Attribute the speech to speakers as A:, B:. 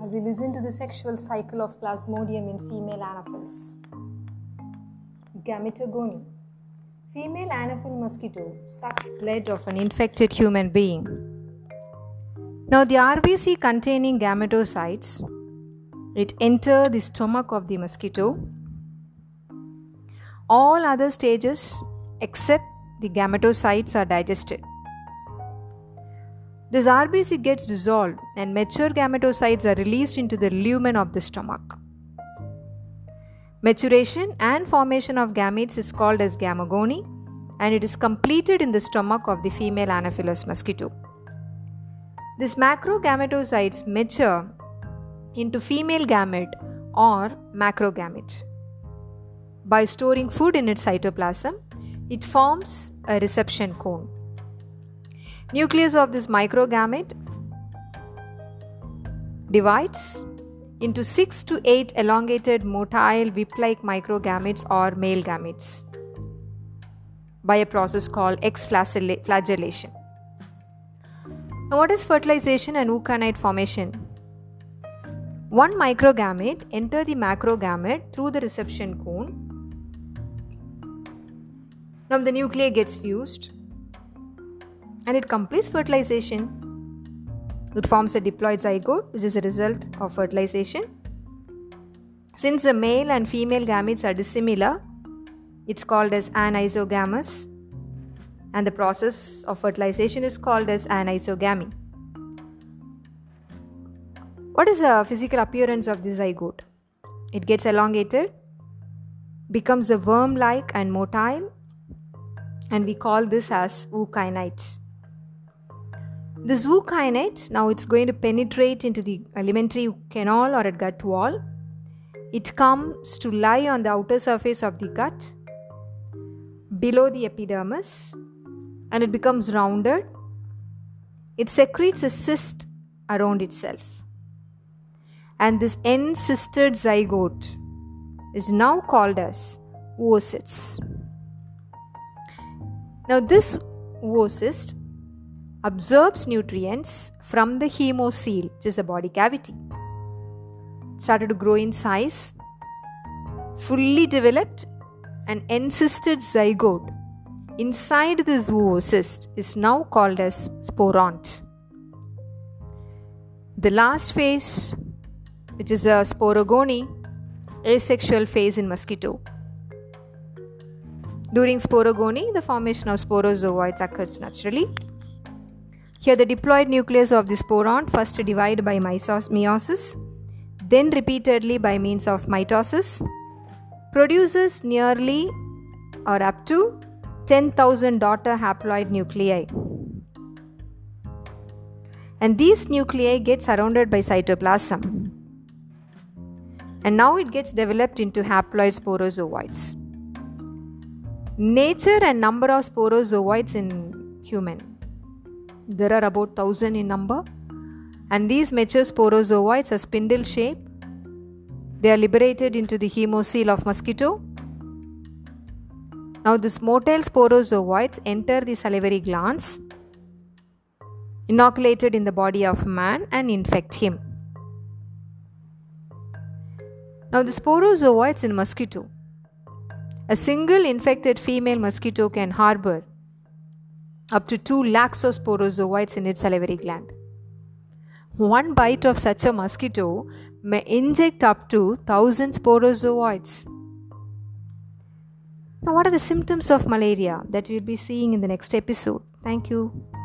A: and we listen to the sexual cycle of Plasmodium in female anopheles. Gametogony. Female anophel mosquito sucks blood of an infected human being. Now the RBC containing gametocytes, it enter the stomach of the mosquito. All other stages except the gametocytes are digested. This RBC gets dissolved and mature gametocytes are released into the lumen of the stomach. Maturation and formation of gametes is called as gamogony, and it is completed in the stomach of the female Anopheles mosquito. These macrogametocytes mature into female gamete or macrogamete. By storing food in its cytoplasm, it forms a reception cone. Nucleus of this microgamete divides into 6 to 8 elongated motile whip-like microgametes or male gametes by a process called exflagellation. Now, what is fertilization and ookinete formation? One microgamete enters the macrogamete through the reception cone. Now the nuclei gets fused and it completes fertilization. It forms a diploid zygote, which is a result of fertilization. Since the male and female gametes are dissimilar, it's called as anisogamous, and the process of fertilization is called as anisogamy. What is the physical appearance of the zygote? It gets elongated, becomes a worm-like and motile, and we call this as ookinete. This ookinete, now it's going to penetrate into the alimentary canal or a gut wall. It comes to lie on the outer surface of the gut, below the epidermis, and it becomes rounded. It secretes a cyst around itself. And this encysted zygote is now called as oocysts. Now this oocyst absorbs nutrients from the hemocoel, which is a body cavity. It started to grow in size, fully developed, an encysted zygote inside this oocyst is now called as sporont. The last phase, which is a sporogony, asexual phase in mosquito. During sporogony, the formation of sporozoites occurs naturally. Here the diploid nucleus of the sporont first divide by meiosis, then repeatedly by means of mitosis, produces nearly or up to 10,000 daughter haploid nuclei. And these nuclei get surrounded by cytoplasm. And now it gets developed into haploid sporozoites. Nature and number of sporozoites in human. There are about 1,000 in number, and these mature sporozoites are spindle shaped. They are liberated into the hemocoel of mosquito. Now these motile sporozoites enter the salivary glands, inoculated in the body of man, and infect him. Now the sporozoites in mosquito. A single infected female mosquito can harbor up to 2 lakhs of sporozoites in its salivary gland. One bite of such a mosquito may inject up to 1,000 sporozoites. Now, what are the symptoms of malaria that we'll be seeing in the next episode? Thank you.